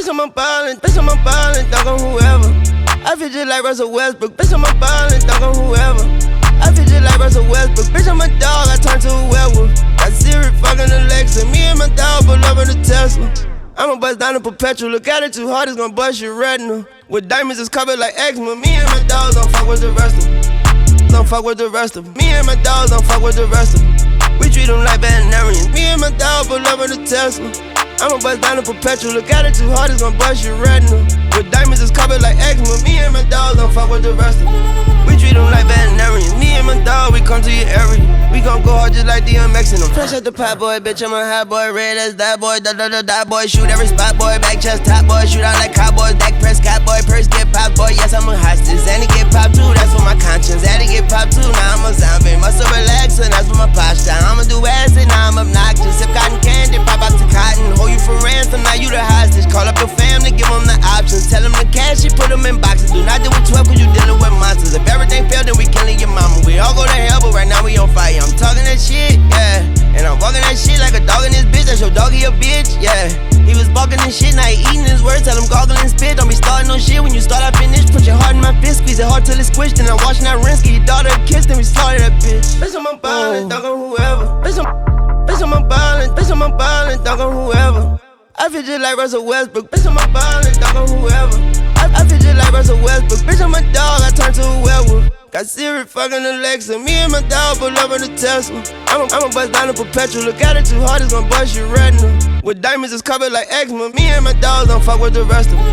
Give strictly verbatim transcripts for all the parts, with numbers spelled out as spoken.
Bitch, I'm a ballin', bitch, I'm a ballin', dog on whoever. I feel just like Russell Westbrook, bitch, I'm a ballin', dog on whoever. I feel just like Russell Westbrook, bitch, I'm a dog, I turn to a werewolf. Got Siri fucking Alexa, me and my dog pull up in the Tesla. I'ma bust down the perpetual, look at it too hard, it's gon' bust your retina. With diamonds, it's covered like eczema. Me and my dogs don't fuck with the rest of them. Don't fuck with the rest of them. Me and my dogs don't fuck with the rest of them. We treat them like veterinarians. Me and my dog pull up in the Tesla. I'ma bust down the perpetual, look at it too hard, it's gon' bust your retina. With diamonds, it's covered like eczema. Me and my dogs don't fuck with the rest of them. We treat them like veterinarians. Me and my dog, we come to your area. We gon' go hard just like D M X in them. Fresh out the pot boy, bitch, I'm a hot boy. Red as that boy, da da da da boy. Shoot every spot boy, back chest top boy. Shoot out like cowboys, Dak Prescott boy. Purse get popped boy, yes I'm a hostage. Zanny get popped too, that's for my conscience. Zaddy get popped too, now I'm a zombie. Muscle relaxing, that's for my posture. I'ma do acid, now I'm obnoxious. Sip cotton candy, pop out the cotton. Hold you for ransom, now you the hostage. Call up your family, give them the options. Tell them the cash, you put them in boxes. Do not do it twelve cause you dealing with monsters. If everything failed, then we killing your mama. We all go to hell, but right now we on fire. I'm talking that shit, yeah. And I'm walking that shit like a dog in this bitch. That's your doggy a bitch, yeah. He was barking and shit, now he eating his words. Tell him gargle and spit. Don't be starting no shit when you start, I finish. Put your heart in my fist, squeeze it hard till it's squished. And I'm watching that rinse, give your daughter a kiss, then we slaughter that bitch. Bitch, I'm a ballin', dog on whoever. Bitch, I'm, bitch, I'm a ballin', bitch, I'm a ballin', dog on whoever. I feel just like Russell Westbrook, bitch, I'm a ballin', dog on whoever. I, I feel just like Russell Westbrook, bitch, I'm a dog, I turn to a werewolf. Got Siri fucking Alexa, me and my dog pull up in the Tesla. I'ma I'ma bust down the perpetual, look at it too hard, it's gon' bust your retina. With diamonds, it's covered like eczema. Me and my dogs don't fuck with the rest of them.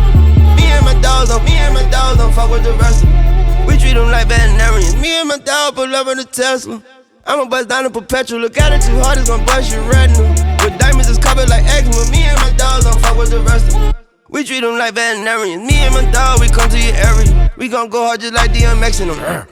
Me and my dogs don't, me and my dogs don't fuck with the rest of them. We treat them like veterinarians. Me and my dog pull up in the Tesla. I'ma bust down the perpetual, look at it too hard, it's gon' bust your retina. With diamonds, it's covered like eczema. Me and my dogs don't fuck with the rest of them. We treat them like veterinarians. Me and my dog, we come to your area. We gon' go hard just like D M X in them.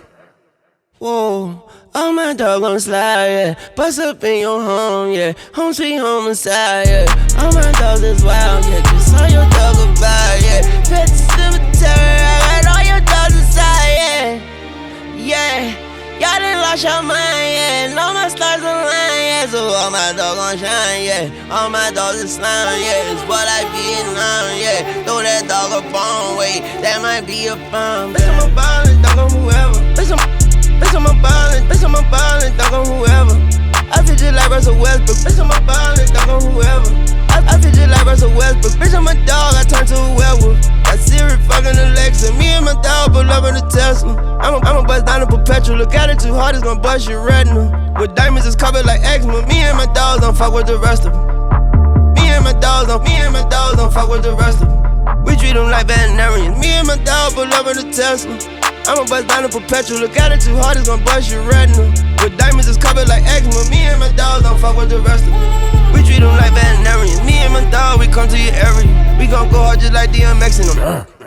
Whoa, all my dog gon' slide, yeah. Bust up in your home, yeah. Home sweet home inside, yeah. All my dogs is wild, yeah. Just saw your dog goodbye, yeah. Pet the cemetery, I got all your dogs inside, yeah. Yeah. Y'all done lost your mind, yeah. And all my stars align, yeah. So all my dogs gon' shine, yeah. All my dogs is slime, yeah. It's what I be in line, yeah. Throw that dog a bomb, wait, that might be a bomb. Bitch, I'm a ballin', dog on whoever. Bitch, I'm, bitch, I'm a ballin', bitch, I'm a ballin', dog on whoever. I feel just like Russell Westbrook, bitch, I'm a ballin', dog on whoever. I, I feel just like Russell Westbrook, bitch, I'm a dog, I turn to a werewolf. Got Siri fucking Alexa, me and my dog pull up in the Tesla. I'ma I'ma bust down the perpetual, look at it too hard, it's gon' bust your retina. With diamonds, it's covered like eczema. Me and my dogs don't fuck with the rest of them. Me and my dogs don't, me and my dogs don't fuck with the rest of them. We treat them like veterinarians. Me and my dog pull up in the Tesla. I'ma bust down the perpetual, look at it too hard, it's gon' bust your retina. With diamonds, it's covered like eczema. Me and my dogs don't fuck with the rest of them. We treat them like veterinarians. Me and my dog, we come to your area. We gon' go hard just like D M X in them.